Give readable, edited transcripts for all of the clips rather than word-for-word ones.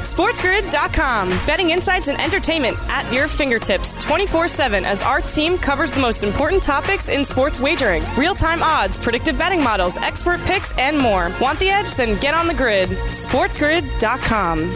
SportsGrid.com. Betting insights and entertainment at your fingertips 24/7 as our team covers the most important topics in sports wagering. Real-time odds, predictive betting models, expert picks, and more. Want the edge? Then get on the grid. SportsGrid.com.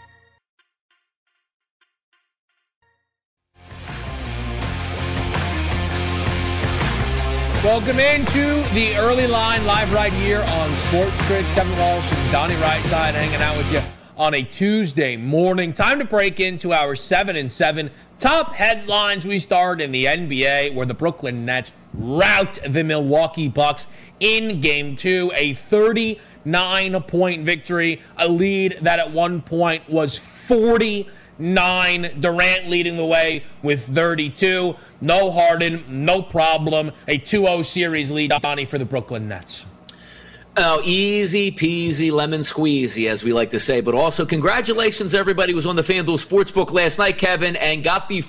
Welcome into the early line, live right here on Sports Grid. Kevin Walsh and Donnie Rightside hanging out with you on a Tuesday morning. Time to break into our 7 and 7 top headlines. We start in the NBA, where the Brooklyn Nets rout the Milwaukee Bucks in Game 2, a 39-point victory, a lead that at one point was 49. Durant leading the way with 32. No Harden, no problem. A 2-0 series lead, Donnie, for the Brooklyn Nets. Oh, easy peasy lemon squeezy, as we like to say. But also, congratulations, everybody who was on the FanDuel Sportsbook last night, Kevin, and got the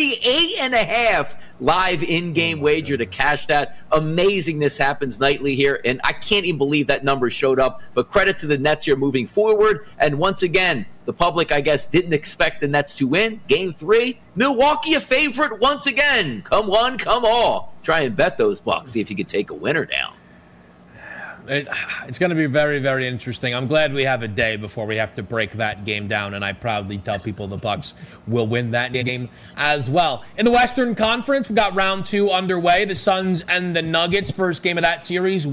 48.5 live in-game wager to cash that. Amazingness happens nightly here, and I can't even believe that number showed up. But credit to the Nets here moving forward. And once again, the public, I guess, didn't expect the Nets to win. Game 3, Milwaukee a favorite once again. Come one, come all. Try and bet those Bucks. See if you could take a winner down. It's going to be very, very interesting. I'm glad we have a day before we have to break that game down, and I proudly tell people the Bucks will win that game as well. In the Western Conference, we got round 2 underway. The Suns and the Nuggets, first game of that series,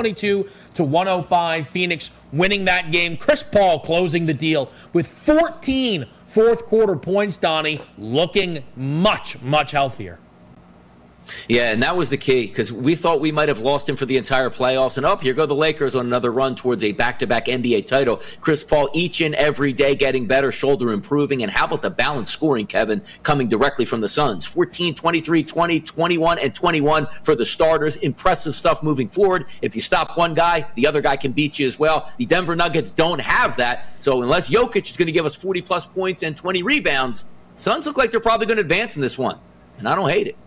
122-105. Phoenix winning that game. Chris Paul closing the deal with 14 fourth-quarter points, Donnie, looking much, much healthier. Yeah, and that was the key, because we thought we might have lost him for the entire playoffs. And here go the Lakers on another run towards a back-to-back NBA title. Chris Paul each and every day getting better, shoulder improving. And how about the balanced scoring, Kevin, coming directly from the Suns? 14, 23, 20, 21, and 21 for the starters. Impressive stuff moving forward. If you stop one guy, the other guy can beat you as well. The Denver Nuggets don't have that. So unless Jokic is going to give us 40-plus points and 20 rebounds, Suns look like they're probably going to advance in this one. And I don't hate it.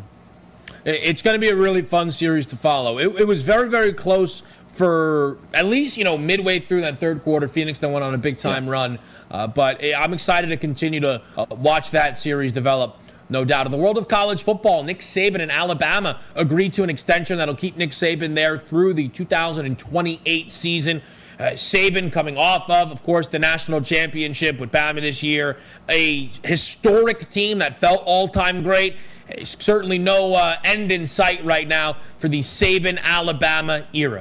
It's going to be a really fun series to follow. It was very, very close for at least, midway through that third quarter. Phoenix then went on a big-time run. But I'm excited to continue to watch that series develop, no doubt. In the world of college football, Nick Saban and Alabama agreed to an extension that'll keep Nick Saban there through the 2028 season. Saban coming off of course, the national championship with Bama this year. A historic team that felt all-time great. Certainly no end in sight right now for the Saban-Alabama era.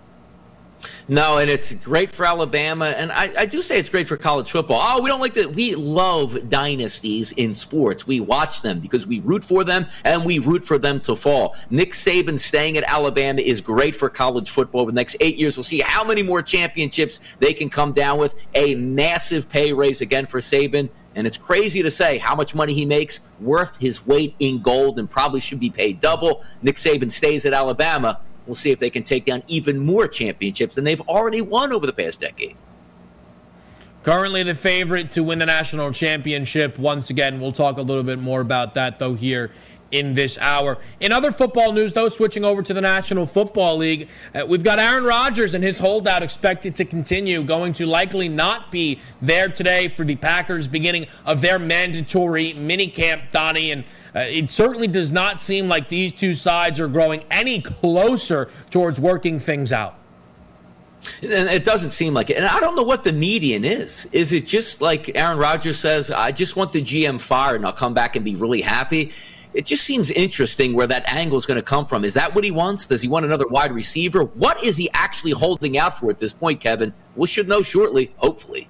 No, and it's great for Alabama, and I do say it's great for college football. Oh, we don't like that. We love dynasties in sports. We watch them because we root for them, and we root for them to fall. Nick Saban staying at Alabama is great for college football. Over the next 8 years, we'll see how many more championships they can come down with. A massive pay raise again for Saban, and it's crazy to say how much money he makes, worth his weight in gold, and probably should be paid double. Nick Saban stays at Alabama. We'll see if they can take down even more championships than they've already won over the past decade. Currently the favorite to win the national championship. Once again, we'll talk a little bit more about that, though, here in this hour. In other football news, though, switching over to the National Football League, we've got Aaron Rodgers and his holdout expected to continue, going to likely not be there today for the Packers beginning of their mandatory minicamp, Donnie, and it certainly does not seem like these two sides are growing any closer towards working things out. And it doesn't seem like it. And I don't know what the median is. Is it just like Aaron Rodgers says, I just want the GM fired and I'll come back and be really happy? It just seems interesting where that angle is going to come from. Is that what he wants? Does he want another wide receiver? What is he actually holding out for at this point, Kevin? We should know shortly, hopefully.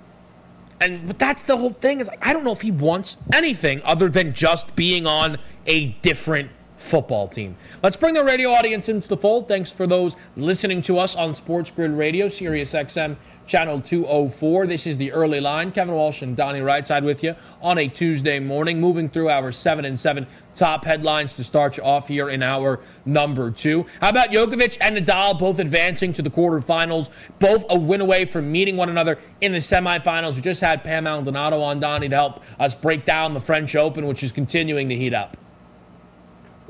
But that's the whole thing. Is I don't know if he wants anything other than just being on a different football team. Let's bring the radio audience into the fold. Thanks for those listening to us on Sports Grid Radio, Sirius XM, Channel 204. This is the early line. Kevin Walsh and Donnie Rightside with you on a Tuesday morning, moving through our 7 and 7 top headlines to start you off here in our number 2. How about Djokovic and Nadal both advancing to the quarterfinals, both a win away from meeting one another in the semifinals? We just had Pam Maldonado on, Donnie, to help us break down the French Open, which is continuing to heat up.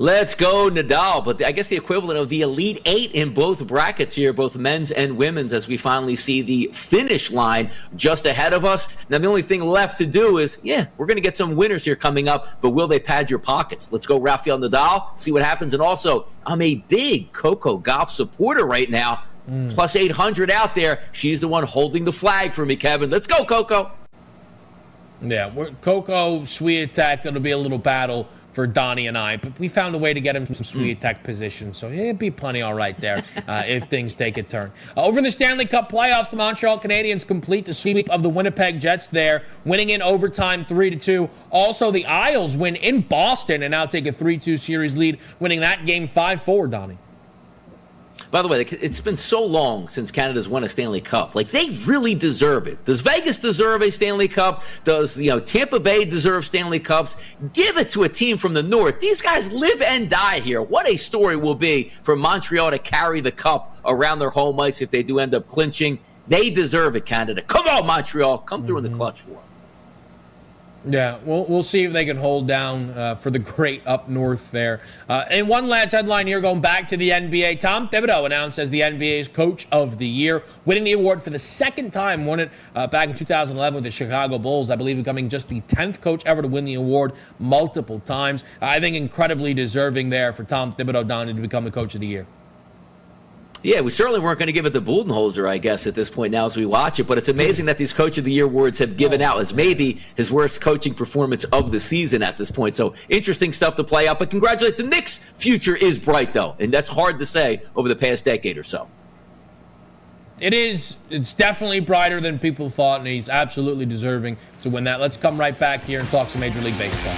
Let's go, Nadal. But I guess the equivalent of the Elite Eight in both brackets here, both men's and women's, as we finally see the finish line just ahead of us. Now, the only thing left to do is, we're going to get some winners here coming up, but will they pad your pockets? Let's go, Rafael Nadal, see what happens. And also, I'm a big Coco Gauff supporter right now. Plus 800 out there. She's the one holding the flag for me, Kevin. Let's go, Coco. Yeah, Coco, Swiatek, it'll be a little battle for Donnie and I, but we found a way to get him some Swiatek position, so it'd be plenty all right there if things take a turn. Over in the Stanley Cup playoffs, the Montreal Canadiens complete the sweep of the Winnipeg Jets there, winning in overtime 3-2. Also, the Isles win in Boston and now take a 3-2 series lead, winning that game 5-4, Donnie. By the way, it's been so long since Canada's won a Stanley Cup. Like, they really deserve it. Does Vegas deserve a Stanley Cup? Does, Tampa Bay deserve Stanley Cups? Give it to a team from the North. These guys live and die here. What a story will be for Montreal to carry the cup around their home ice if they do end up clinching. They deserve it, Canada. Come on, Montreal. Come through in the clutch for them. Yeah, we'll see if they can hold down for the great up north there. And one last headline here, going back to the NBA. Tom Thibodeau announced as the NBA's Coach of the Year, winning the award for the second time. Won it back in 2011 with the Chicago Bulls. I believe becoming just the 10th coach ever to win the award multiple times. I think incredibly deserving there for Tom Thibodeau, Donnie, to become the Coach of the Year. Yeah, we certainly weren't going to give it to Budenholzer, I guess, at this point now as we watch it. But it's amazing that these Coach of the Year awards have given out as maybe his worst coaching performance of the season at this point. So interesting stuff to play out. But congratulate the Knicks' future is bright, though. And that's hard to say over the past decade or so. It is. It's definitely brighter than people thought, and he's absolutely deserving to win that. Let's come right back here and talk some Major League Baseball.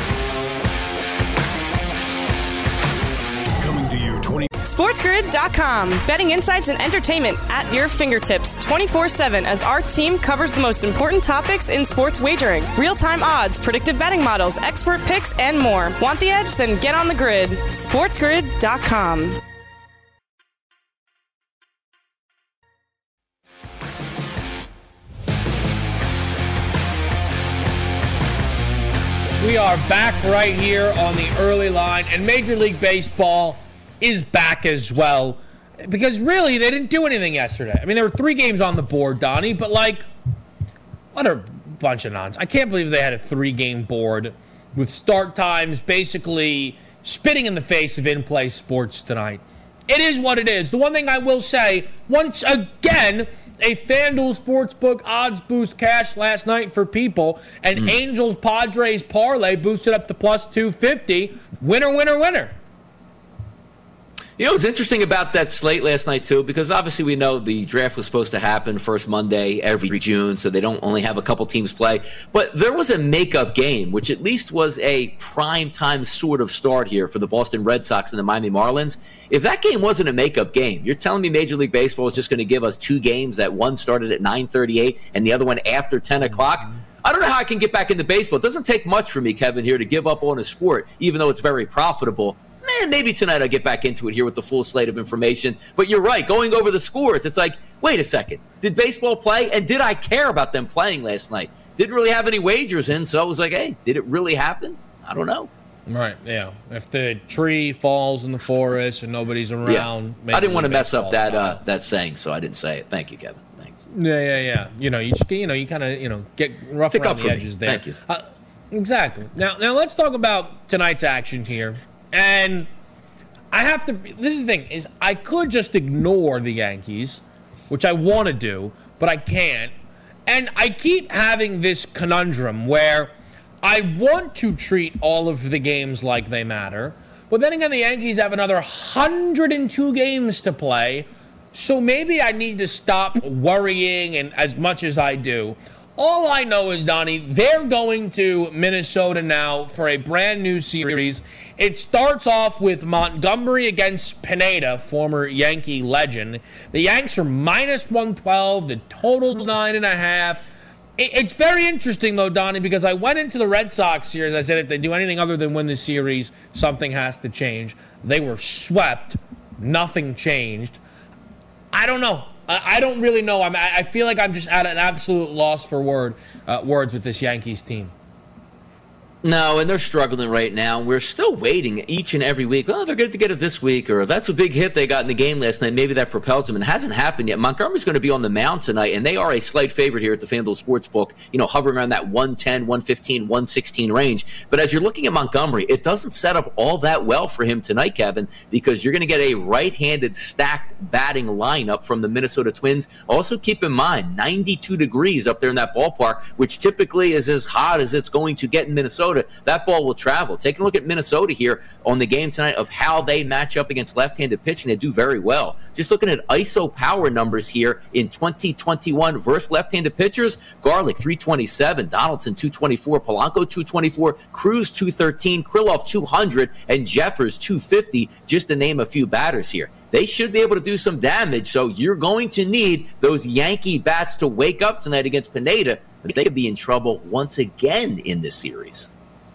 SportsGrid.com. Betting insights and entertainment at your fingertips 24/7 as our team covers the most important topics in sports wagering. Real-time odds, predictive betting models, expert picks, and more. Want the edge? Then get on the grid. SportsGrid.com. We are back right here on the early line, and Major League Baseball is back as well, because really they didn't do anything yesterday. I mean, there were 3 games on the board, Donnie, but what a bunch of nonsense. I can't believe they had a 3-game board with start times basically spitting in the face of in-play sports tonight. It is what it is. The one thing I will say, once again, a FanDuel Sportsbook odds boost cash last night for people, and Angels Padres parlay boosted up to plus 250. Winner, winner, winner. What's interesting about that slate last night, too, because obviously we know the draft was supposed to happen first Monday every June, so they don't only have a couple teams play. But there was a makeup game, which at least was a prime-time sort of start here for the Boston Red Sox and the Miami Marlins. If that game wasn't a makeup game, you're telling me Major League Baseball is just going to give us 2 games, that one started at 9:38 and the other one after 10 o'clock? I don't know how I can get back into baseball. It doesn't take much for me, Kevin, here to give up on a sport, even though it's very profitable. Maybe tonight I'll get back into it here with the full slate of information. But you're right, going over the scores, it's like, wait a second. Did baseball play? And did I care about them playing last night? Didn't really have any wagers in, so I was like, hey, did it really happen? I don't know. Right, yeah. If the tree falls in the forest and nobody's around. I didn't want to mess up that saying, so I didn't say it. Thank you, Kevin. Thanks. Yeah. You kind of get rough Pick around up the edges there. Thank you. Exactly. Now let's talk about tonight's action here. And this is the thing, is I could just ignore the Yankees, which I want to do, but I can't. And I keep having this conundrum where I want to treat all of the games like they matter, but then again, the Yankees have another 102 games to play, so maybe I need to stop worrying and as much as I do. All I know is, Donnie, they're going to Minnesota now for a brand new series. It starts off with Montgomery against Pineda, former Yankee legend. The Yanks are minus 112. The total's 9.5. It's very interesting, though, Donnie, because I went into the Red Sox series. I said if they do anything other than win the series, something has to change. They were swept. Nothing changed. I don't know. I don't really know. I feel like I'm just at an absolute loss for words with this Yankees team. No, and they're struggling right now. We're still waiting each and every week. Oh, they're going to get it this week, or that's a big hit they got in the game last night. Maybe that propels them, and it hasn't happened yet. Montgomery's going to be on the mound tonight, and they are a slight favorite here at the FanDuel Sportsbook, hovering around that 110, 115, 116 range. But as you're looking at Montgomery, it doesn't set up all that well for him tonight, Kevin, because you're going to get a right-handed stacked batting lineup from the Minnesota Twins. Also keep in mind, 92 degrees up there in that ballpark, which typically is as hot as it's going to get in Minnesota. That ball will travel. Take a look at Minnesota here on the game tonight of how they match up against left-handed pitching. They do very well. Just looking at ISO power numbers here in 2021 versus left-handed pitchers, Garlick 327, Donaldson 224, Polanco 224, Cruz 213, Krylov 200, and Jeffers 250, just to name a few batters here. They should be able to do some damage, so you're going to need those Yankee bats to wake up tonight against Pineda. They could be in trouble once again in this series.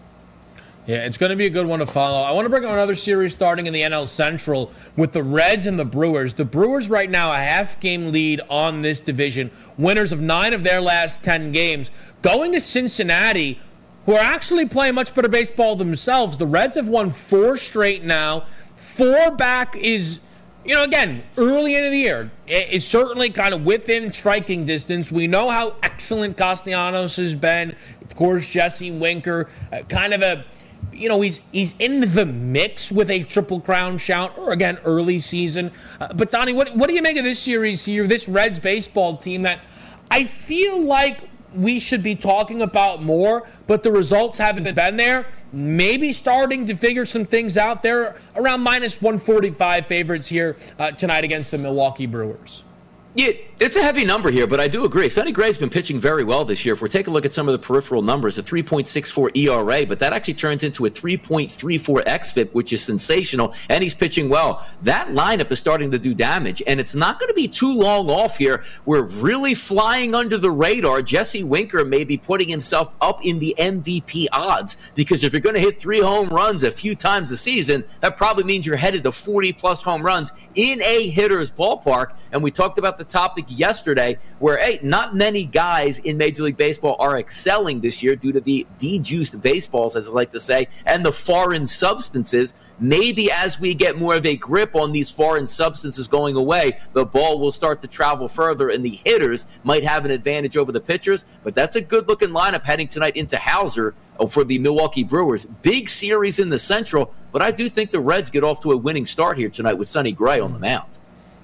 Yeah, it's going to be a good one to follow. I want to bring on another series starting in the NL Central with the Reds and the Brewers. The Brewers right now a half-game lead on this division. Winners of 9 of their last 10 games. Going to Cincinnati, who are actually playing much better baseball themselves. The Reds have won 4 straight now. 4 back is, again, early into the year. It's certainly kind of within striking distance. We know how excellent Castellanos has been. Of course, Jesse Winker, kind of a... he's in the mix with a Triple Crown shout, or again, early season. But Donnie, what do you make of this series here, this Reds baseball team that I feel like we should be talking about more, but the results haven't been there? Maybe starting to figure some things out there. Around minus 145 favorites here tonight against the Milwaukee Brewers. Yeah, it's a heavy number here, but I do agree. Sonny Gray's been pitching very well this year. If we take a look at some of the peripheral numbers, a 3.64 ERA, but that actually turns into a 3.34 xFIP, which is sensational, and he's pitching well. That lineup is starting to do damage, and it's not going to be too long off here. We're really flying under the radar. Jesse Winker may be putting himself up in the MVP odds, because if you're going to hit 3 home runs a few times a season, that probably means you're headed to 40-plus home runs in a hitter's ballpark. And we talked about the topic yesterday where, hey, not many guys in Major League Baseball are excelling this year due to the de-juiced baseballs, as I like to say, and the foreign substances. Maybe as we get more of a grip on these foreign substances going away, the ball will start to travel further and the hitters might have an advantage over the pitchers. But that's a good-looking lineup heading tonight into Hauser for the Milwaukee Brewers. Big series in the Central, but I do think the Reds get off to a winning start here tonight with Sonny Gray on the mound.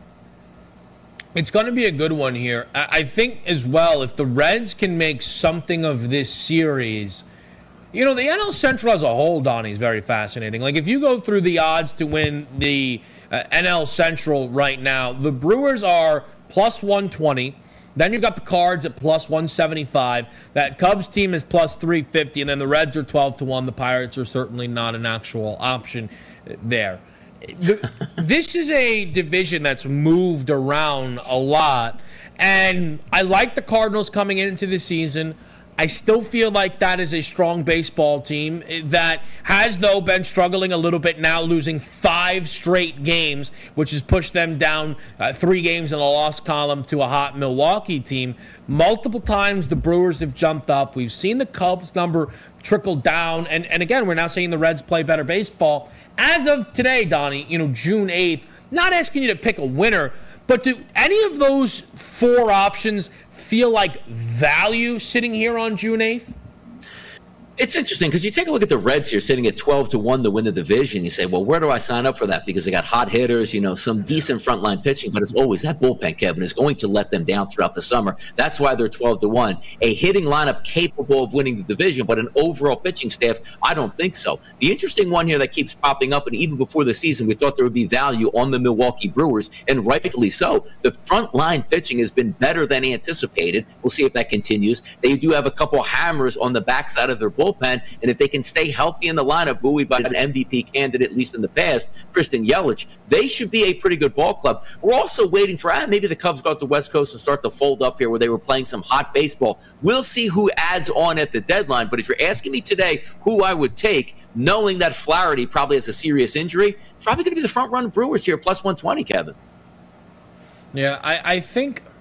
It's going to be a good one here. I think as well, if the Reds can make something of this series, the NL Central as a whole, Donnie, is very fascinating. Like, if you go through the odds to win the NL Central right now, the Brewers are plus 120. Then you've got the Cards at plus 175. That Cubs team is plus 350. And then the Reds are 12-1. The Pirates are certainly not an actual option there. This is a division that's moved around a lot, and I like the Cardinals coming into the season. I still feel like that is a strong baseball team that has, though, been struggling a little bit now, losing 5 straight games, which has pushed them down 3 games in the loss column to a hot Milwaukee team. Multiple times the Brewers have jumped up. We've seen the Cubs number trickle down, and again, we're now seeing the Reds play better baseball. As of today, Donnie, June 8th, not asking you to pick a winner, but do any of those 4 options feel like value sitting here on June 8th? It's interesting because you take a look at the Reds here sitting at 12-1 to win the division. You say, well, where do I sign up for that? Because they got hot hitters, some decent frontline pitching. But as always, that bullpen, Kevin, is going to let them down throughout the summer. That's why they're 12-1. A hitting lineup capable of winning the division, but an overall pitching staff, I don't think so. The interesting one here that keeps popping up, and even before the season, we thought there would be value on the Milwaukee Brewers, and rightfully so. The frontline pitching has been better than anticipated. We'll see if that continues. They do have a couple hammers on the backside of their bullpen. And if they can stay healthy in the lineup, buoyed by an MVP candidate, at least in the past, Christian Yelich, they should be a pretty good ball club. We're also waiting for, maybe the Cubs go out the West Coast and start to fold up here where they were playing some hot baseball. We'll see who adds on at the deadline. But if you're asking me today who I would take, knowing that Flaherty probably has a serious injury, it's probably going to be the front-run Brewers here, plus 120, Kevin. Yeah, I think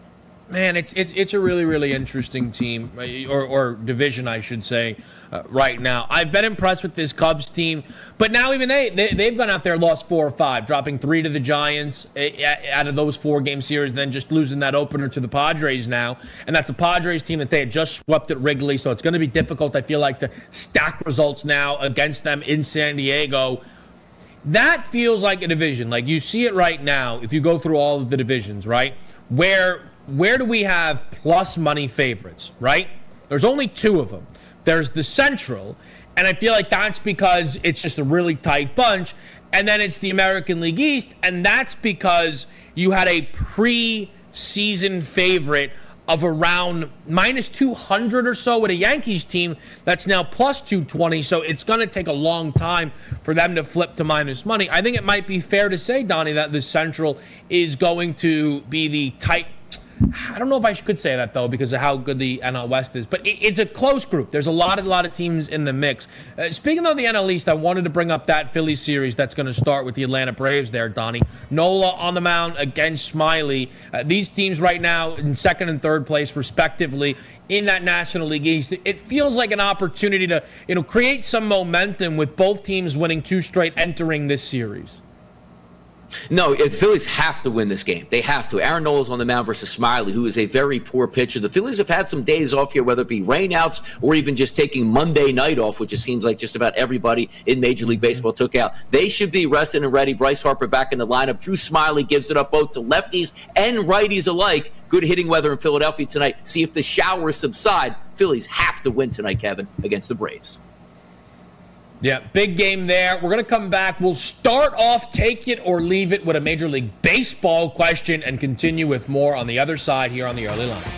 Man, it's a really, really interesting team, or division, I should say, right now. I've been impressed with this Cubs team, but now even they've gone out there and lost 4 or 5, dropping 3 to the Giants out of those 4-game series, then just losing that opener to the Padres now. And that's a Padres team that they had just swept at Wrigley, so it's going to be difficult, I feel like, to stack results now against them in San Diego. That feels like a division. Like, you see it right now, if you go through all of the divisions, right? Where do we have plus money favorites, right? There's only 2 of them. There's the Central, and I feel like that's because it's just a really tight bunch. And then it's the American League East, and that's because you had a pre-season favorite of around minus 200 or so with a Yankees team that's now plus 220. So it's going to take a long time for them to flip to minus money. I think it might be fair to say, Donnie, that the Central is going to be the tight. I don't know if I could say that, though, because of how good the NL West is. But it's a close group. There's a lot of teams in the mix. Speaking of the NL East, I wanted to bring up that Phillies series that's going to start with the Atlanta Braves there, Donnie. Nola on the mound against Smiley. These teams right now in 2nd and 3rd place, respectively, in that National League East. It feels like an opportunity to, create some momentum with both teams winning 2 straight entering this series. No, the Phillies have to win this game. They have to. Aaron Nola's on the mound versus Smiley, who is a very poor pitcher. The Phillies have had some days off here, whether it be rainouts or even just taking Monday night off, which it seems like just about everybody in Major League Baseball took out. They should be rested and ready. Bryce Harper back in the lineup. Drew Smiley gives it up both to lefties and righties alike. Good hitting weather in Philadelphia tonight. See if the showers subside. Phillies have to win tonight, Kevin, against the Braves. Yeah, big game there. We're going to come back. We'll start off Take It or Leave It with a Major League Baseball question and continue with more on the other side here on the Early Line.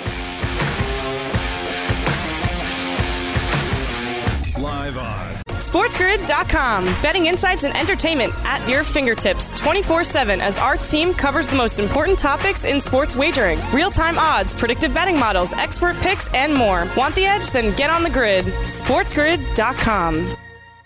Live on SportsGrid.com. Betting insights and entertainment at your fingertips 24/7 as our team covers the most important topics in sports wagering. Real-time odds, predictive betting models, expert picks, and more. Want the edge? Then get on the grid. SportsGrid.com.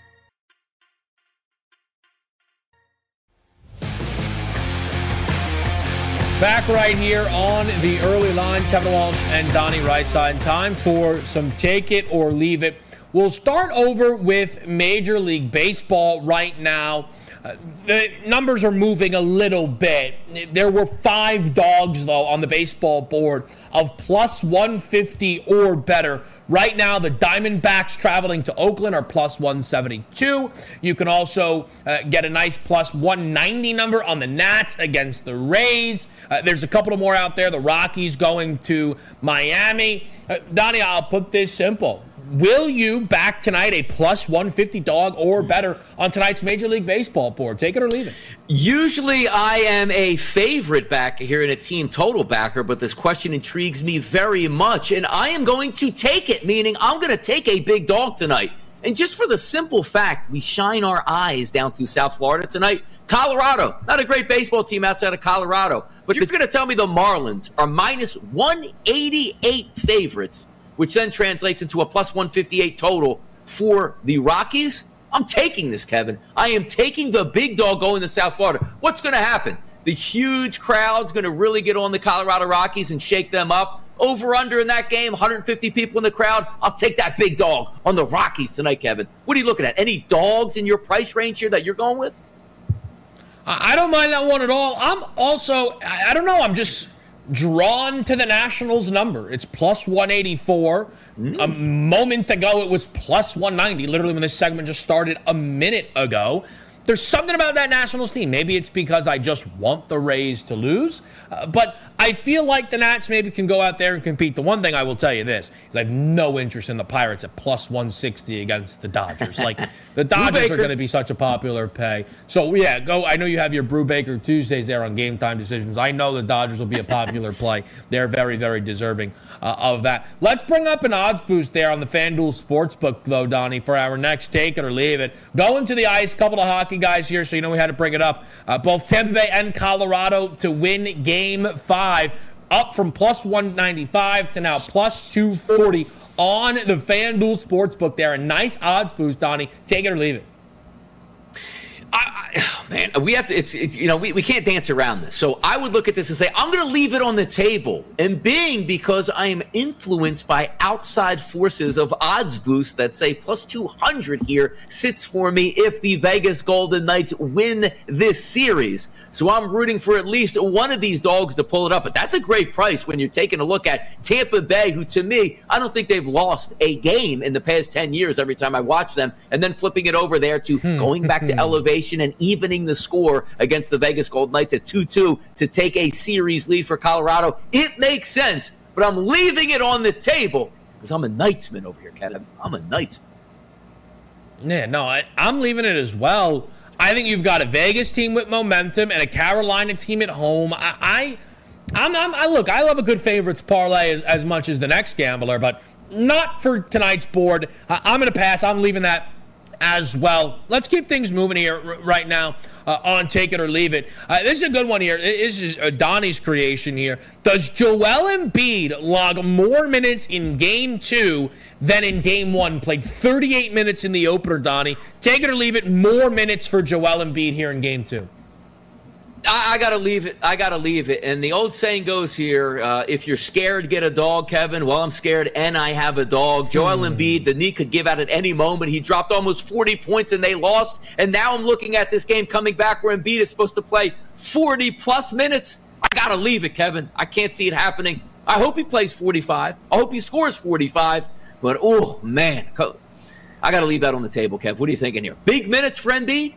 Back right here on the Early Line. Kevin Walsh and Donnie Rightside. Time for some Take It or Leave It. We'll start over with Major League Baseball right now. The numbers are moving a little bit. There were 5 dogs, though, on the baseball board of plus 150 or better. Right now, the Diamondbacks traveling to Oakland are plus 172. You can also get a nice plus 190 number on the Nats against the Rays. There's a couple of more out there. The Rockies going to Miami. Donnie, I'll put this simple. Will you back tonight a plus 150 dog or better on tonight's Major League Baseball board? Take it or leave it. Usually I am a favorite backer here in a team total backer, but this question intrigues me very much, and I am going to take it, meaning I'm going to take a big dog tonight. And just for the simple fact, we shine our eyes down to South Florida tonight. Colorado, not a great baseball team outside of Colorado, but you're going to tell me the Marlins are minus 188 favorites, which then translates into a plus 158 total for the Rockies? I'm taking this, Kevin. I am taking the big dog going to South Florida. What's going to happen? The huge crowd's going to really get on the Colorado Rockies and shake them up. Over under in that game, 150 people in the crowd. I'll take that big dog on the Rockies tonight, Kevin. What are you looking at? Any dogs in your price range here that you're going with? I don't mind that one at all. I'm also, I don't know, I'm just drawn to the Nationals number. It's plus 184. A moment ago, it was plus 190, literally when this segment just started a minute ago. There's something about that Nationals team. Maybe it's because I just want the Rays to lose. But I feel like the Nats maybe can go out there and compete. The one thing I will tell you this is I have no interest in the Pirates at plus 160 against the Dodgers. Like, the Dodgers are going to be such a popular pay. So, yeah, go. I know you have your Brubaker Tuesdays there on Game Time Decisions. I know the Dodgers will be a popular play. They're very, very deserving of that. Let's bring up an odds boost there on the FanDuel Sportsbook, though, Donnie, for our next Take It or Leave It. Going to the ice, couple of hockey guys here, so you know we had to bring it up. Both Tampa Bay and Colorado to win Game 5, up from plus 195 to now plus 240 on the FanDuel Sportsbook there. A nice odds boost, Donnie. Take it or leave it. Man, we have to, we can't dance around this. So I would look at this and say, I'm going to leave it on the table. And because I am influenced by outside forces of odds boost that say plus 200 here sits for me if the Vegas Golden Knights win this series. So I'm rooting for at least one of these dogs to pull it up. But that's a great price when you're taking a look at Tampa Bay, who to me, I don't think they've lost a game in the past 10 years every time I watch them, and then flipping it over there to going back to elevation and evening the score against the Vegas Golden Knights at 2-2 to take a series lead for Colorado. It makes sense, but I'm leaving it on the table because I'm a Knightsman over here, Kevin. I'm a Knightsman. Yeah, no, I'm leaving it as well. I think you've got a Vegas team with momentum and a Carolina team at home. I love a good favorites parlay as much as the next gambler, but not for tonight's board. I'm going to pass. I'm leaving that as well. Let's keep things moving here right now on Take It or Leave It. This is a good one here. This is Donnie's creation here. Does Joel Embiid log more minutes in Game 2 than in Game 1? Played 38 minutes in the opener, Donnie. Take it or leave it. More minutes for Joel Embiid here in Game 2. I got to leave it. I got to leave it. And the old saying goes here, if you're scared, get a dog, Kevin. Well, I'm scared, and I have a dog. Joel Embiid, the knee could give out at any moment. He dropped almost 40 points, and they lost. And now I'm looking at this game coming back where Embiid is supposed to play 40-plus minutes. I got to leave it, Kevin. I can't see it happening. I hope he plays 45. I hope he scores 45. But, oh, man. I got to leave that on the table, Kev. What are you thinking here? Big minutes for Embiid?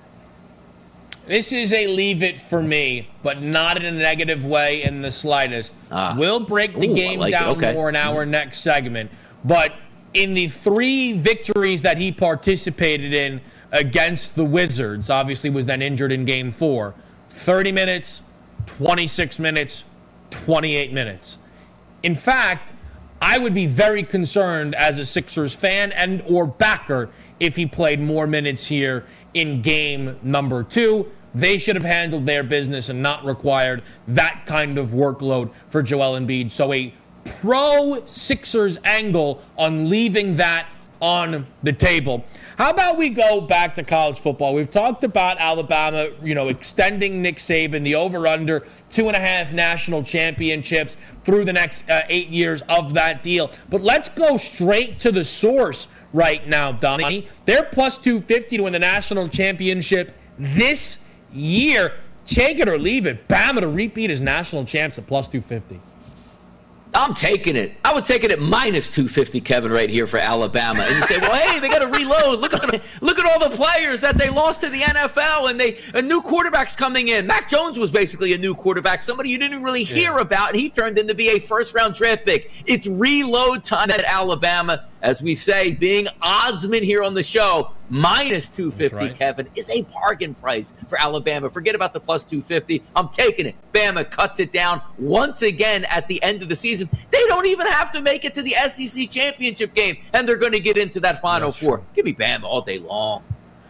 This is a leave it for me, but not in a negative way in the slightest. We'll break the game down more in our next segment. But in the 3 victories that he participated in against the Wizards, obviously was then injured in Game 4, 30 minutes, 26 minutes, 28 minutes. In fact, I would be very concerned as a Sixers fan and or backer if he played more minutes here in game number 2. They should have handled their business and not required that kind of workload for Joel Embiid. So a pro-Sixers angle on leaving that on the table. How about we go back to college football? We've talked about Alabama, extending Nick Saban, the over-under, 2.5 national championships through the next 8 years of that deal. But let's go straight to the source right now, Donnie. They're plus 250 to win the national championship this year. Take it or leave it. Bama to repeat as national champs at plus 250. I'm taking it. I would take it at minus 250, Kevin, right here for Alabama. And you say, well, hey, they got to reload. Look at all the players that they lost to the NFL, and a new quarterback's coming in. Mac Jones was basically a new quarterback, somebody you didn't really hear about, and he turned into be a first-round draft pick. It's reload time at Alabama. As we say, being oddsman here on the show, minus 250, right, Kevin, is a bargain price for Alabama. Forget about the plus 250. I'm taking it. Bama cuts it down once again at the end of the season. They don't even have to make it to the SEC championship game, and they're going to get into that Final Four. True. Give me Bama all day long.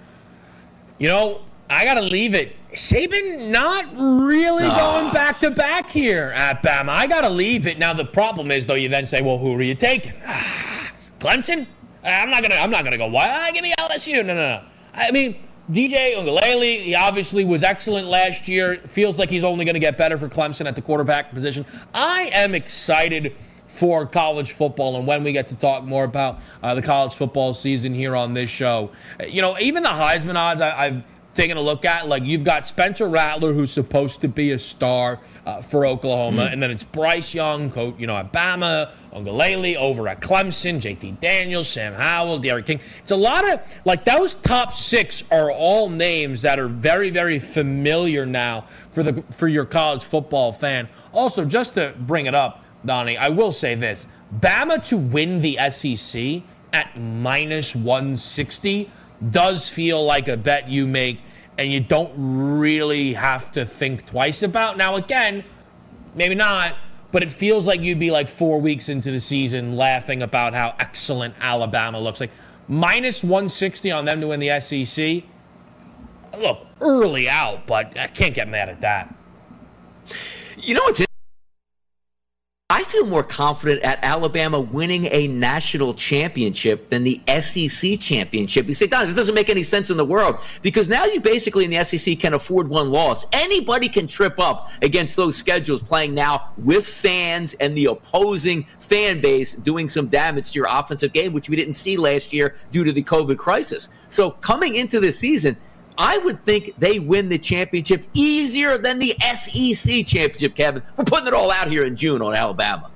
I got to leave it. Saban not really going back-to-back here at Bama. I got to leave it. Now, the problem is, though, you then say, well, who are you taking? Clemson? I'm not gonna go. Why? Give me LSU. No. I mean, DJ Uiagalelei, he obviously was excellent last year. Feels like he's only going to get better for Clemson at the quarterback position. I am excited for college football and when we get to talk more about the college football season here on this show. Even the Heisman odds I've taken a look at, like you've got Spencer Rattler, who's supposed to be a star for Oklahoma, and then it's Bryce Young, at Bama, Uiagalelei over at Clemson, JT Daniels, Sam Howell, Derek King. It's a lot of, those top 6 are all names that are very, very familiar now for your college football fan. Also, just to bring it up, Donnie, I will say this. Bama to win the SEC at minus 160 does feel like a bet you make and you don't really have to think twice about. Now, again, maybe not, but it feels like you'd be 4 weeks into the season laughing about how excellent Alabama looks. Minus 160 on them to win the SEC. Look, early out, but I can't get mad at that. What's I feel more confident at Alabama winning a national championship than the SEC championship. You say, Don, it doesn't make any sense in the world, because now you basically in the SEC can afford one loss. Anybody can trip up against those schedules playing now with fans and the opposing fan base doing some damage to your offensive game, which we didn't see last year due to the COVID crisis. So coming into this season, I would think they win the championship easier than the SEC championship, Kevin. We're putting it all out here in June on Alabama.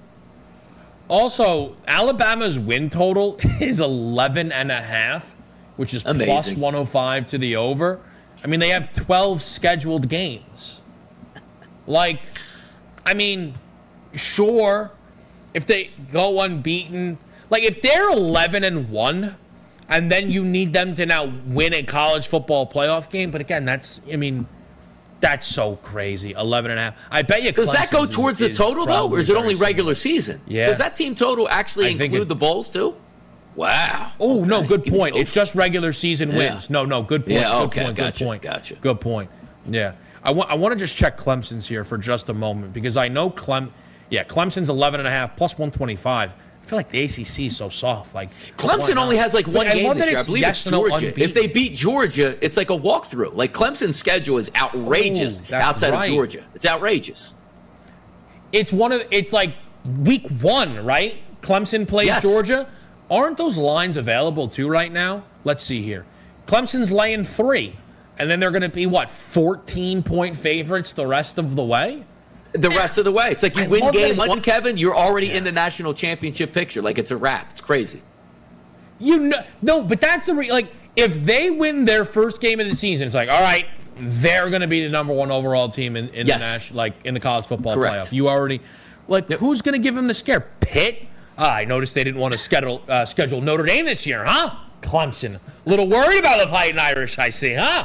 Also, Alabama's win total is 11.5, which is amazing. Plus 105 to the over. I mean, they have 12 scheduled games. Like, I mean, sure, if they go unbeaten, like if they're 11-1, and then you need them to now win a college football playoff game. But again, that's so crazy. 11.5. I bet you. Does that go towards the total, though? Or is it only regular season? Yeah. Does that team total actually include the bowls, too? Wow. Oh, okay. No, good point. It's just regular season wins. No, good point. Yeah, okay. Gotcha. Good point. Yeah. I want to just check Clemson's here for just a moment, because I know Clemson's 11.5 plus 125. I feel like the ACC is so soft. Like Clemson only has like one game this year. I believe it's Georgia. If they beat Georgia, it's like a walkthrough. Like Clemson's schedule is outrageous outside of Georgia. It's outrageous. It's like week 1, right? Clemson plays Georgia. Aren't those lines available too right now? Let's see here. Clemson's laying 3, and then they're going to be 14-point favorites the rest of the way. The rest of the way. It's like you win game 1, Kevin, you're already in the national championship picture. Like, it's a wrap. It's crazy. No, but that's like, if they win their first game of the season, it's like, all right, they're going to be the number 1 overall team in the national, like in the college football playoff. You already, who's going to give them the scare? Pitt? I noticed they didn't want to schedule Notre Dame this year, huh? Clemson. A little worried about the Fighting Irish, I see, huh?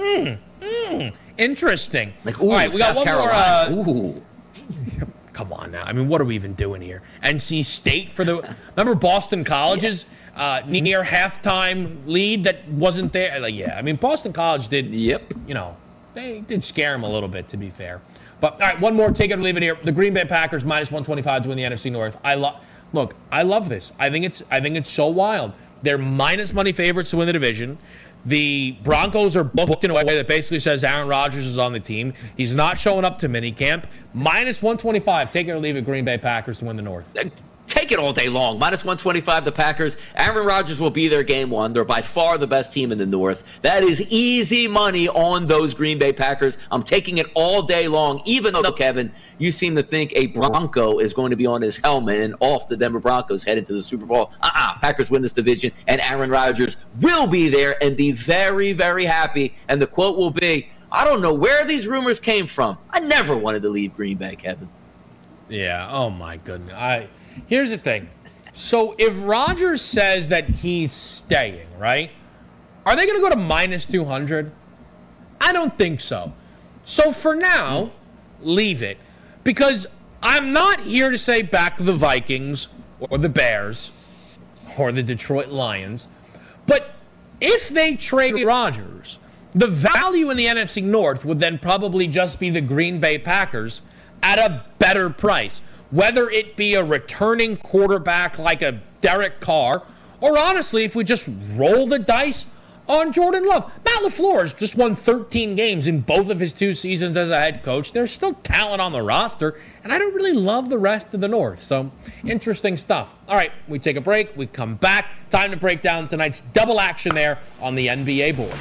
Interesting. All right, we got one more. Come on now. I mean, what are we even doing here? NC State for the. Remember Boston College's near halftime lead that wasn't there? I mean, Boston College did. Yep. They did scare them a little bit, to be fair. But all right, one more. Take it or leave it here. The Green Bay Packers minus 125 to win the NFC North. I love this. I think it's so wild. They're minus money favorites to win the division. The Broncos are booked in a way that basically says Aaron Rodgers is on the team. He's not showing up to minicamp. Minus 125. Take it or leave it, Green Bay Packers to win the North. Take it all day long. Minus 125, the Packers. Aaron Rodgers will be there game 1. They're by far the best team in the North. That is easy money on those Green Bay Packers. I'm taking it all day long, even though, Kevin, you seem to think a Bronco is going to be on his helmet and off the Denver Broncos headed to the Super Bowl. Packers win this division, and Aaron Rodgers will be there and be very, very happy. And the quote will be, I don't know where these rumors came from. I never wanted to leave Green Bay, Kevin. Yeah, oh my goodness. Here's the thing. So if Rodgers says that he's staying, right? Are they going to go to minus 200? I don't think so. So for now, leave it. Because I'm not here to say back to the Vikings or the Bears or the Detroit Lions. But if they trade Rodgers, the value in the NFC North would then probably just be the Green Bay Packers at a better price. Whether it be a returning quarterback like a Derek Carr, or honestly, if we just roll the dice on Jordan Love. Matt LaFleur has just won 13 games in both of his 2 seasons as a head coach. There's still talent on the roster, and I don't really love the rest of the North. So, interesting stuff. All right, we take a break. We come back. Time to break down tonight's double action there on the NBA board.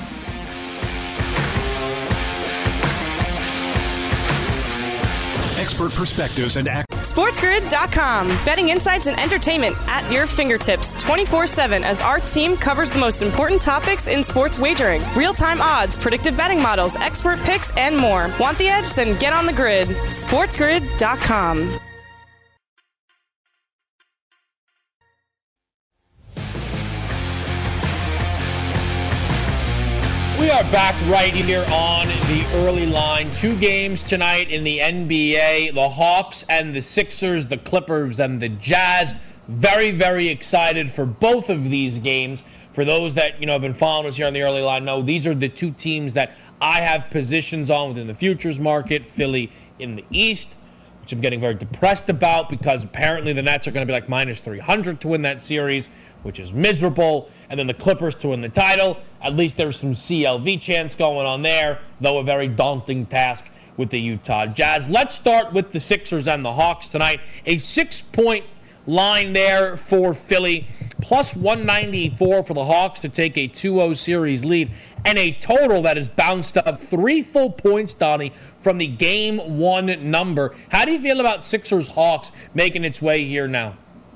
Expert perspectives and SportsGrid.com. Betting insights and entertainment at your fingertips 24/7 as our team covers the most important topics in sports wagering. Real-time odds, predictive betting models, expert picks, and more. Want the edge? Then get on the grid. SportsGrid.com. We are back right here on the early line. 2 games tonight in the NBA. The Hawks and the Sixers, the Clippers and the Jazz. Very, very excited for both of these games. For those that have been following us here on the early line, know these are the 2 teams that I have positions on within the futures market. Philly in the East, which I'm getting very depressed about because apparently the Nets are going to be like minus 300 to win that series, which is miserable. And then the Clippers to win the title. At least there's some CLV chance going on there, though a very daunting task with the Utah Jazz. Let's start with the Sixers and the Hawks tonight. A 6-point line there for Philly, plus 194 for the Hawks to take a 2-0 series lead, and a total that has bounced up 3 full points, Donnie, from the Game 1 number. How do you feel about Sixers-Hawks making its way here now?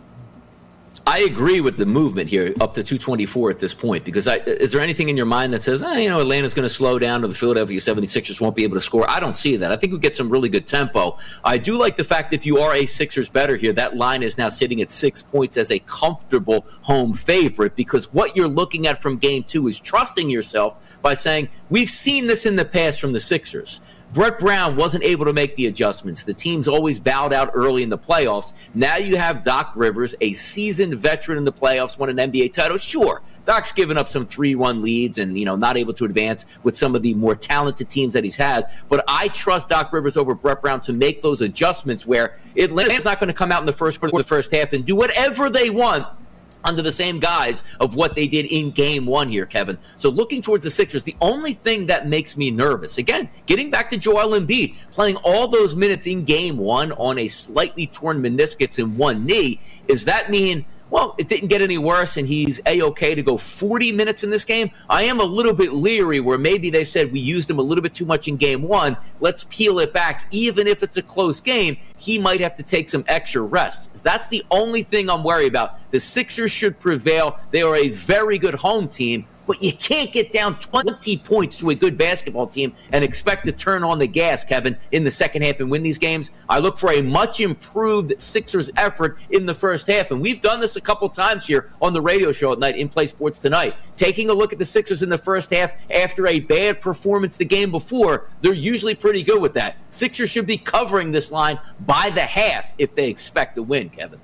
I agree with the movement here up to 224 at this point, because is there anything in your mind that says, Atlanta's going to slow down or the Philadelphia 76ers won't be able to score? I don't see that. I think we get some really good tempo. I do like the fact that if you are a Sixers bettor here, that line is now sitting at 6 points as a comfortable home favorite, because what you're looking at from Game 2 is trusting yourself by saying, we've seen this in the past from the Sixers. Brett Brown wasn't able to make the adjustments. The team's always bowed out early in the playoffs. Now you have Doc Rivers, a seasoned veteran in the playoffs, won an NBA title. Sure, Doc's given up some 3-1 leads and, not able to advance with some of the more talented teams that he's had. But I trust Doc Rivers over Brett Brown to make those adjustments where Atlanta's not going to come out in the first quarter, the first half, and do whatever they want under the same guise of what they did in Game 1 here, Kevin. So looking towards the Sixers, the only thing that makes me nervous, again, getting back to Joel Embiid, playing all those minutes in Game 1 on a slightly torn meniscus in one knee, does that mean, well, it didn't get any worse and he's A-okay to go 40 minutes in this game? I am a little bit leery where maybe they said we used him a little bit too much in Game 1. Let's peel it back. Even if it's a close game, he might have to take some extra rest. That's the only thing I'm worried about. The Sixers should prevail. They are a very good home team, but you can't get down 20 points to a good basketball team and expect to turn on the gas, Kevin, in the second half and win these games. I look for a much improved Sixers effort in the first half, and we've done this a couple times here on the radio show at night in Play Sports Tonight. Taking a look at the Sixers in the first half after a bad performance the game before, they're usually pretty good with that. Sixers should be covering this line by the half if they expect to win, Kevin.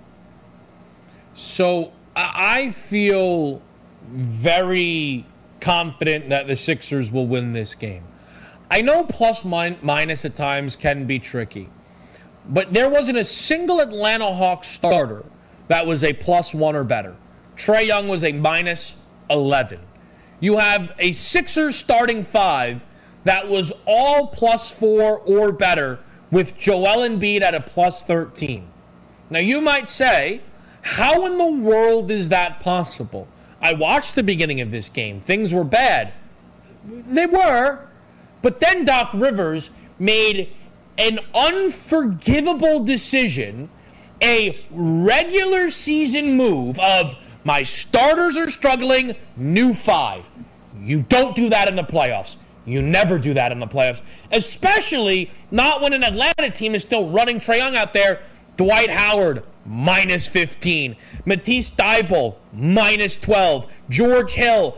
So I feel very confident that the Sixers will win this game. I know plus minus at times can be tricky, but there wasn't a single Atlanta Hawks starter that was a +1 or better. Trae Young was a -11. You have a Sixers starting 5 that was all +4 or better, with Joel Embiid at a +13. Now you might say, how in the world is that possible? I watched the beginning of this game. Things were bad. They were. But then Doc Rivers made an unforgivable decision, a regular season move of my starters are struggling, new 5. You don't do that in the playoffs. You never do that in the playoffs, especially not when an Atlanta team is still running Trae Young out there. Dwight Howard, -15. Matisse Thybulle, -12. George Hill,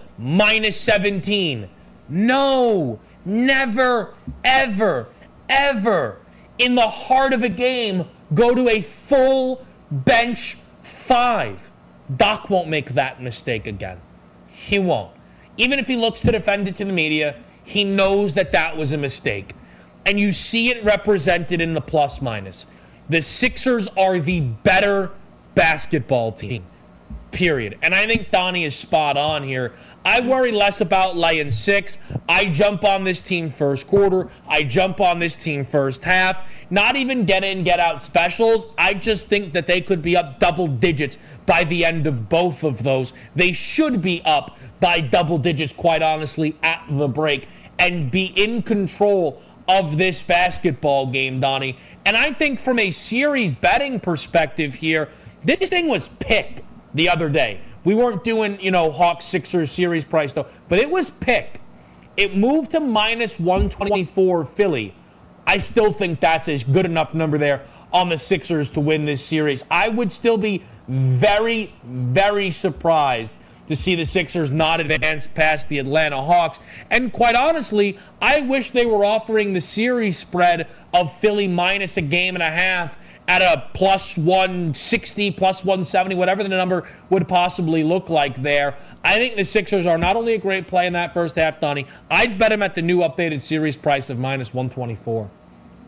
-17. No, never, ever, ever in the heart of a game go to a full bench 5. Doc won't make that mistake again. He won't. Even if he looks to defend it to the media, he knows that that was a mistake. And you see it represented in the plus-minus. The Sixers are the better basketball team, period. And I think Donnie is spot on here. I worry less about laying 6. I jump on this team first quarter. I jump on this team first half. Not even get in, get out specials. I just think that they could be up double digits by the end of both of those. They should be up by double digits, quite honestly, at the break and be in control of this basketball game, Donnie. And I think from a series betting perspective here, this thing was picked the other day. We weren't doing, Hawks Sixers series price though, but it was picked. It moved to -124 Philly. I still think that's a good enough number there on the Sixers to win this series. I would still be very, very surprised to see the Sixers not advance past the Atlanta Hawks. And quite honestly, I wish they were offering the series spread of Philly minus a game and a half at a +160, +170, whatever the number would possibly look like there. I think the Sixers are not only a great play in that first half, Donnie, I'd bet them at the new updated series price of -124.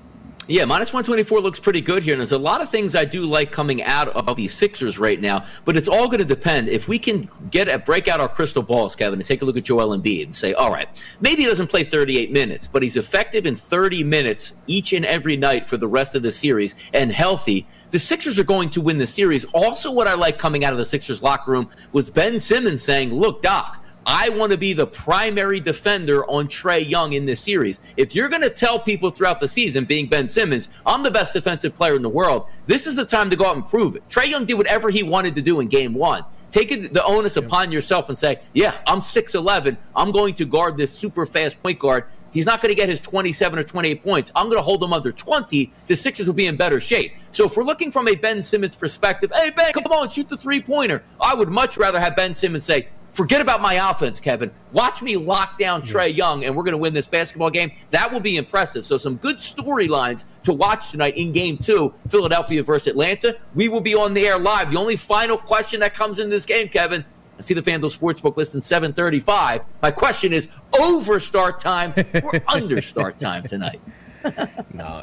Yeah, minus 124 looks pretty good here. And there's a lot of things I do like coming out of these Sixers right now, but it's all going to depend. If we can break out our crystal balls, Kevin, and take a look at Joel Embiid and say, all right, maybe he doesn't play 38 minutes, but he's effective in 30 minutes each and every night for the rest of the series and healthy, the Sixers are going to win the series. Also, what I like coming out of the Sixers locker room was Ben Simmons saying, look, Doc, I want to be the primary defender on Trae Young in this series. If you're going to tell people throughout the season, being Ben Simmons, I'm the best defensive player in the world, this is the time to go out and prove it. Trae Young did whatever he wanted to do in game one. Take the onus upon yourself and say, yeah, I'm 6'11". I'm going to guard this super fast point guard. He's not going to get his 27 or 28 points. I'm going to hold him under 20. The Sixers will be in better shape. So if we're looking from a Ben Simmons perspective, hey, Ben, come on, shoot the three-pointer. I would much rather have Ben Simmons say, forget about my offense, Kevin. Watch me lock down Trae Young, and we're going to win this basketball game. That will be impressive. So some good storylines to watch tonight in Game 2, Philadelphia versus Atlanta. We will be on the air live. The only final question that comes in this game, Kevin, I see the FanDuel Sportsbook listing 7:35. My question is, over start time or under start time tonight? No,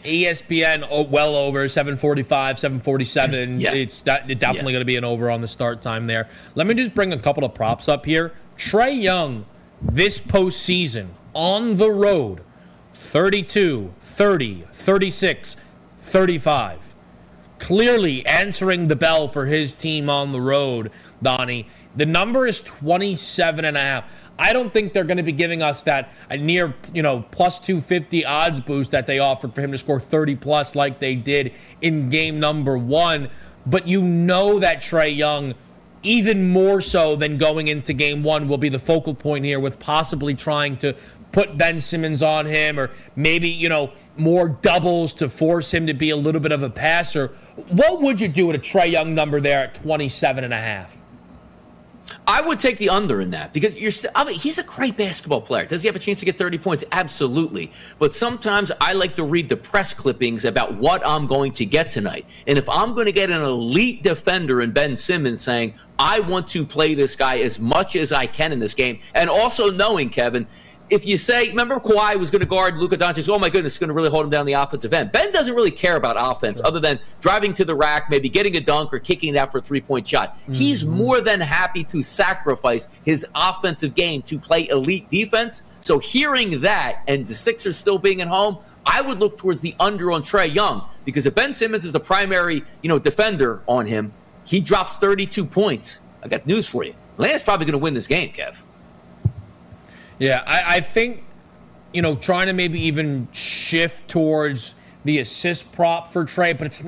ESPN well over 7:45, 7:47. Yeah. It's definitely going to be an over on the start time there. Let me just bring a couple of props up here. Trae Young this postseason on the road, 32, 30, 36, 35. Clearly answering the bell for his team on the road, Donnie. The number is 27.5. I don't think they're going to be giving us that near, plus 250 odds boost that they offered for him to score 30 plus like they did in game number 1. But you know that Trae Young, even more so than going into game 1, will be the focal point here with possibly trying to put Ben Simmons on him or maybe, more doubles to force him to be a little bit of a passer. What would you do with a Trae Young number there at 27.5? I would take the under in that because he's a great basketball player. Does he have a chance to get 30 points? Absolutely. But sometimes I like to read the press clippings about what I'm going to get tonight. And if I'm going to get an elite defender in Ben Simmons saying, I want to play this guy as much as I can in this game, and also knowing, Kevin, if you say, remember Kawhi was going to guard Luka Doncic, oh my goodness, it's going to really hold him down the offensive end. Ben doesn't really care about offense other than driving to the rack, maybe getting a dunk or kicking it out for a three-point shot. Mm-hmm. He's more than happy to sacrifice his offensive game to play elite defense. So hearing that and the Sixers still being at home, I would look towards the under on Trae Young because if Ben Simmons is the primary, defender on him, he drops 32 points. I got news for you. Atlanta's probably going to win this game, Kev. Yeah, I think, trying to maybe even shift towards the assist prop for Trae, but it's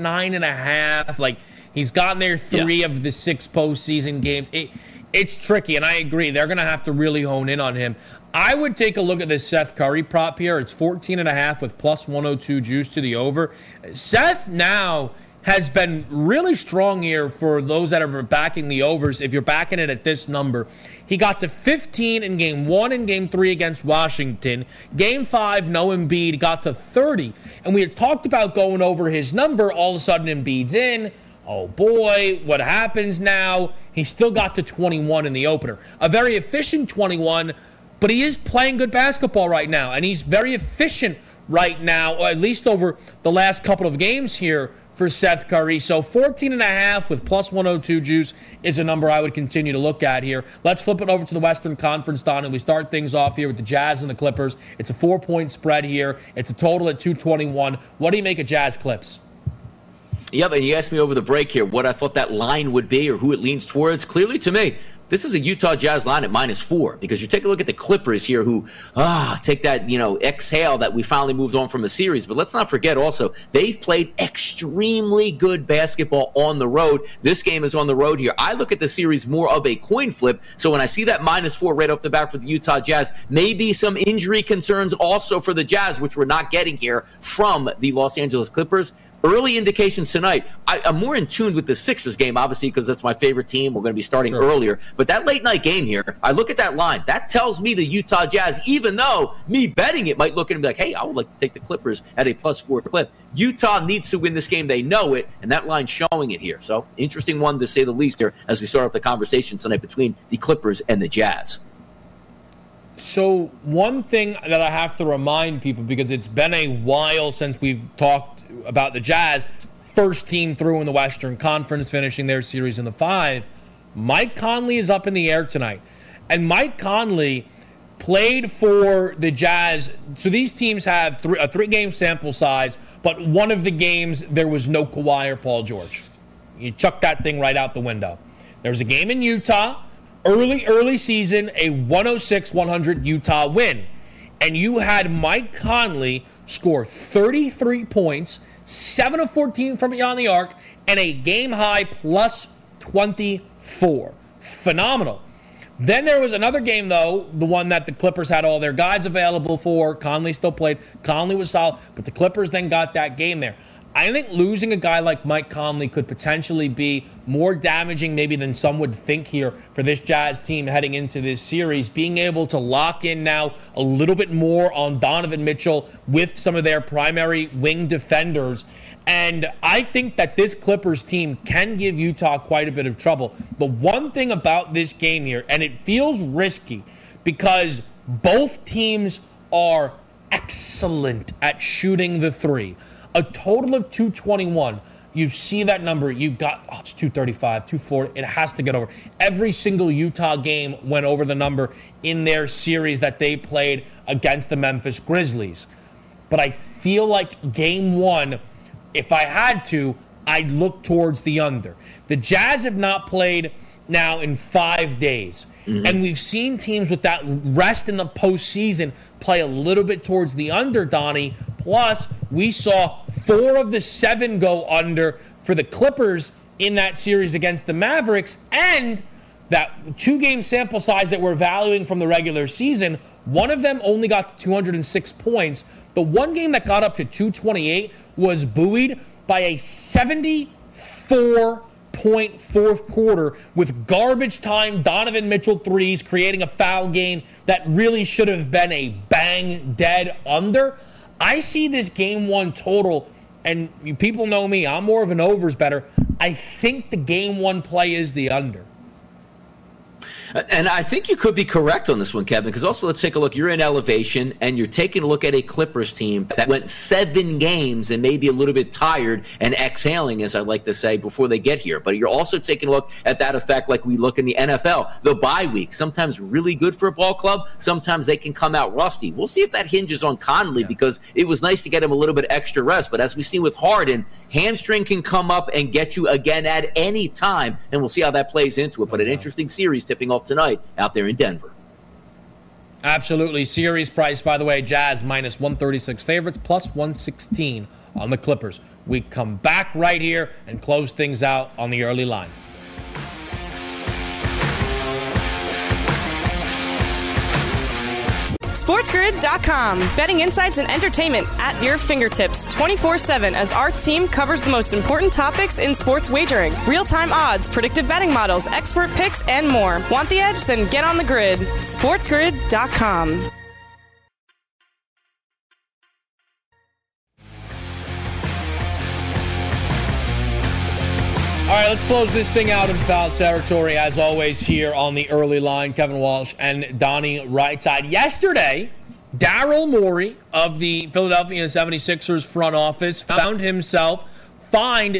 9.5. Like, he's gotten there 3 of the 6 postseason games. It's tricky, and I agree. They're going to have to really hone in on him. I would take a look at this Seth Curry prop here. It's 14.5 with plus 102 juice to the over. Seth now has been really strong here for those that are backing the overs. If you're backing it at this number, he got to 15 in game 1 and game 3 against Washington. Game 5, no Embiid, got to 30. And we had talked about going over his number. All of a sudden, Embiid's in. Oh boy, what happens now? He still got to 21 in the opener. A very efficient 21, but he is playing good basketball right now. And he's very efficient right now, or at least over the last couple of games here for Seth Curry. So 14.5 with plus 102 juice is a number I would continue to look at here. Let's flip it over to the Western Conference, Don, and we start things off here with the Jazz and the Clippers. It's a 4-point spread here. It's a total at 221. What do you make of Jazz Clips? Yep, and you asked me over the break here what I thought that line would be or who it leans towards. Clearly to me, this is a Utah Jazz line at -4 because you take a look at the Clippers here who take that, exhale that we finally moved on from a series. But let's not forget also, they've played extremely good basketball on the road. This game is on the road here. I look at the series more of a coin flip. So when I see that -4 right off the bat for the Utah Jazz, maybe some injury concerns also for the Jazz, which we're not getting here from the Los Angeles Clippers. Early indications tonight, I'm more in tune with the Sixers game, obviously, because that's my favorite team. We're going to be starting earlier. But that late night game here, I look at that line. That tells me the Utah Jazz, even though me betting it might look at it and be like, hey, I would like to take the Clippers at a +4 clip. Utah needs to win this game. They know it, and that line's showing it here. So interesting one to say the least here as we start off the conversation tonight between the Clippers and the Jazz. So one thing that I have to remind people, because it's been a while since we've talked about the Jazz, first team through in the Western Conference, finishing their series in the 5. Mike Conley is up in the air tonight. And Mike Conley played for the Jazz. So these teams have a 3-game sample size, but one of the games there was no Kawhi or Paul George. You chuck that thing right out the window. There was a game in Utah, early season, a 106-100 Utah win. And you had Mike Conley score 33 points, 7 of 14 from beyond the arc, and a game-high plus 24. Phenomenal. Then there was another game, though, the one that the Clippers had all their guys available for. Conley still played. Conley was solid, but the Clippers then got that game there. I think losing a guy like Mike Conley could potentially be more damaging maybe than some would think here for this Jazz team heading into this series. Being able to lock in now a little bit more on Donovan Mitchell with some of their primary wing defenders. And I think that this Clippers team can give Utah quite a bit of trouble. The one thing about this game here, and it feels risky because both teams are excellent at shooting the 3. A total of 221. You see that number, you got, it's 235, 240. It has to get over. Every single Utah game went over the number in their series that they played against the Memphis Grizzlies. But I feel like game 1, if I had to, I'd look towards the under. The Jazz have not played now in 5 days. And we've seen teams with that rest in the postseason play a little bit towards the under, Donnie. Plus, we saw 4 of the 7 go under for the Clippers in that series against the Mavericks. And that 2-game sample size that we're valuing from the regular season, one of them only got to 206 points. The one game that got up to 228 was buoyed by a 74-point fourth quarter with garbage time Donovan Mitchell threes, creating a foul game that really should have been a bang dead under. I see this game 1 total, and people know me, I'm more of an overs better. I think the game 1 play is the under. And I think you could be correct on this one, Kevin, because also let's take a look. You're in elevation, and you're taking a look at a Clippers team that went 7 games and maybe a little bit tired and exhaling, as I like to say, before they get here. But you're also taking a look at that effect like we look in the NFL. The bye week, sometimes really good for a ball club. Sometimes they can come out rusty. We'll see if that hinges on Conley, because it was nice to get him a little bit extra rest. But as we see with Harden, hamstring can come up and get you again at any time, and we'll see how that plays into it. But an interesting series tipping off tonight out there in Denver. Absolutely. Series price, by the way, Jazz minus 136 favorites, plus 116 on the Clippers. We come back right here and close things out on the early line. SportsGrid.com. Betting insights and entertainment at your fingertips 24/7 as our team covers the most important topics in sports wagering. Real-time odds, predictive betting models, expert picks, and more. Want the edge? Then get on the grid. SportsGrid.com. All right, let's close this thing out in foul territory, as always, here on the early line. Kevin Walsh and Donnie Rightside. Yesterday, Daryl Morey of the Philadelphia 76ers front office found himself fined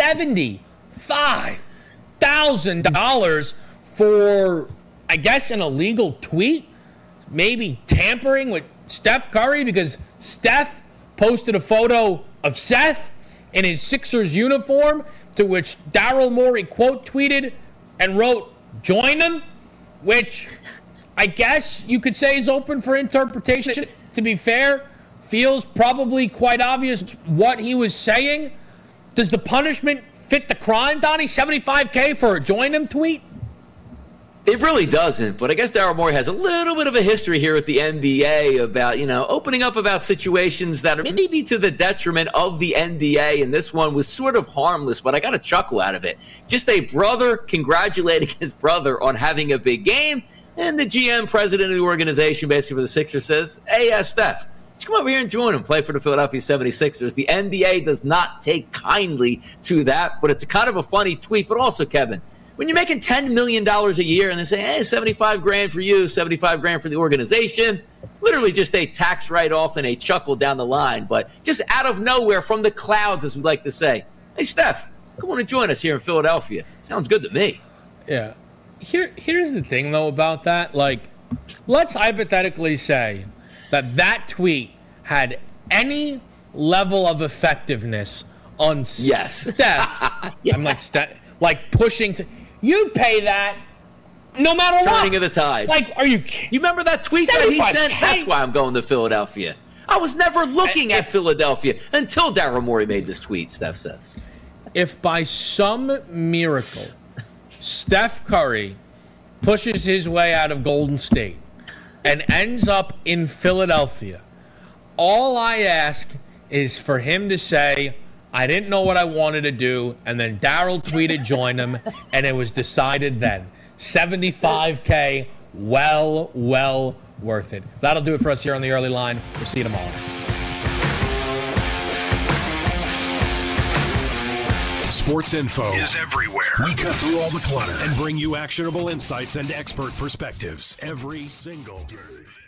$75,000 for, I guess, an illegal tweet, maybe tampering with Steph Curry, because Steph posted a photo of Seth in his Sixers uniform, to which Daryl Morey quote tweeted and wrote, "Join them," which I guess you could say is open for interpretation. To be fair, feels probably quite obvious what he was saying. Does the punishment fit the crime, Donnie? $75K for a "join them" tweet? It really doesn't, but I guess Daryl Morey has a little bit of a history here at the NBA about, opening up about situations that are maybe to the detriment of the NBA, and this one was sort of harmless, but I got a chuckle out of it. Just a brother congratulating his brother on having a big game, and the GM, president of the organization, basically for the Sixers, says, "Hey, Steph, let's come over here and join him, play for the Philadelphia 76ers. The NBA does not take kindly to that, but it's a kind of a funny tweet. But also, Kevin, When you're making $10 million a year and they say, hey, 75 grand for you, 75 grand for the organization, literally just a tax write-off and a chuckle down the line. But just out of nowhere, from the clouds, as we like to say, hey, Steph, come on and join us here in Philadelphia. Sounds good to me. Yeah. Here's the thing, though, about that. Like, let's hypothetically say that tweet had any level of effectiveness on Steph. Yeah. I'm like, like pushing to, you'd pay that no matter what. Turning of the tide. Like, are you kidding? You remember that tweet that he sent? That's why I'm going to Philadelphia. I was never looking at Philadelphia until Daryl Morey made this tweet, Steph says. If by some miracle Steph Curry pushes his way out of Golden State and ends up in Philadelphia, all I ask is for him to say, I didn't know what I wanted to do, and then Daryl tweeted join him, and it was decided then. $75K, well worth it. That'll do it for us here on the Early Line. We'll see you tomorrow. Sports info is everywhere. We cut through all the clutter and bring you actionable insights and expert perspectives every single day.